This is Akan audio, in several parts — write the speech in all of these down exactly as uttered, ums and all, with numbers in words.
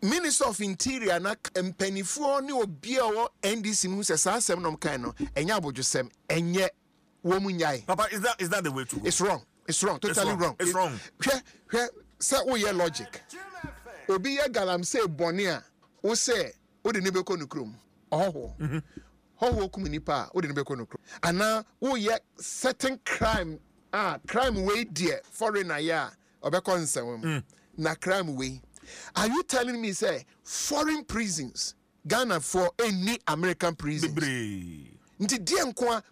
Minister of Interior na mpanifo ne obi a wo N D C mu se sa asem nom kan no enya abodwosem enye wo munyai. Papa, is that is that the way to go? It's wrong. It's wrong. Totally it's wrong. wrong. It's wrong. Hwe hwe say wo ye logic. Obi ye galamsey boni a wo say wo de ne beko no krom. Oh. Mhm. Ho kum nipa wo de ne beko no krom. Ana wo ye certain crime ah crime way there foreigner ya obeko nsem na crime way. Are you telling me say foreign prisons Ghana for any American prisons? Nti die nko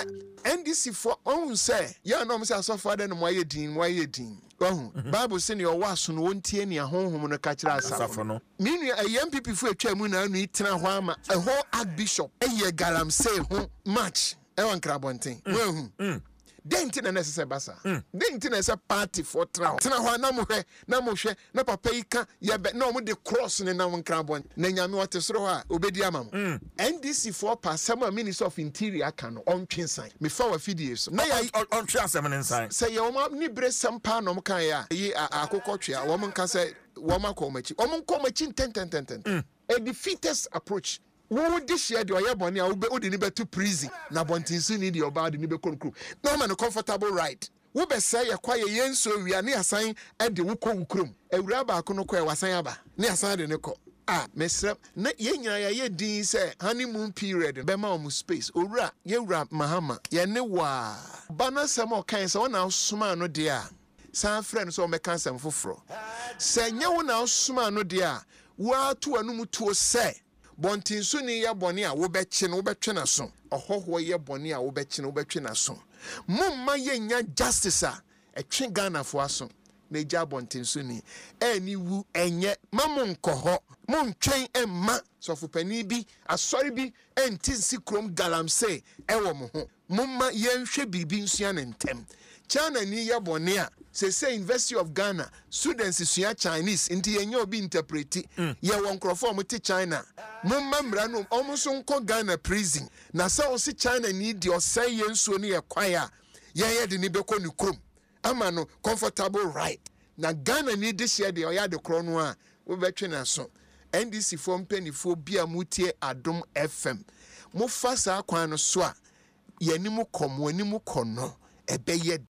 N D C for on say ya no say so father no moye din moye din. Oh Bible say ne owa so no wontie ne ahonhom no ka kira asafo no. Minu a M P P fu atwa mu na anu itena ho ama a ho archbishop eye galamsey ho match e won krabonten. Wehu. Denti na necessary basa. Denti na say party for trial. Tena ho na mo hwe na mo hwe na papa yi ka ye be na mo de cross ne na won krabon. Na nyame wote soro ho a obedi ama mo. N D C for pasama Minister of Interior kan on twensan. Me fa wa fidies. Na ya on twensan nsan. Say ye wo ni bre sampa no mo kan ya. Yi akokotwe a wo mo kan say wo ma ko machi. Wo mo ko machi ten ten ten ten. A defeatist approach. Wo di share de oyeboni a wo be odi ni beto prison na bontinsu ni de oba de ni be konkru no man comfortable right wo be say ye kwaye yenso wia ne asan e de wo ko wukrum ewura ba ko no ko e wasan aba ne asan de ne ko ah mesrem na ye nyina ya ye din say honeymoon period be ma o space owura ye wura mahama ye ne wa bana sam o kan say wona soma no de a san friend so me kan sam foforo say nye wona soma no de a wa to anum to say bontinsu ni ya boni a wo bechi no wo betwe na so ohoho ye boni a wo bechi no wo betwe na so mumma ye nya justice a etwe Ghana fo aso na eja bontinsu ni eni wu enye mamun koho mun twen emma sofo pani bi asori bi entinsi krom galamsey ewo mo ho mumma ye nhwe bibi nsua ne ntem China ni ya boni a se say University of Ghana students sua Chinese inti yenye obi interpreti mm. ye won krofo mo te China mumma mra no omo so nko Ghana prison na sa o si China ni di o say ye nsuo ni ye kwaya ye ye de ni beko ni krom ama no comfortable right na Ghana ni de share de o ya de kro no a wo betwe na so N D C for mpanifo bia mutie Adom F M mo fa sa kwan no so a ye ni mo kom wani mo kono ebe ye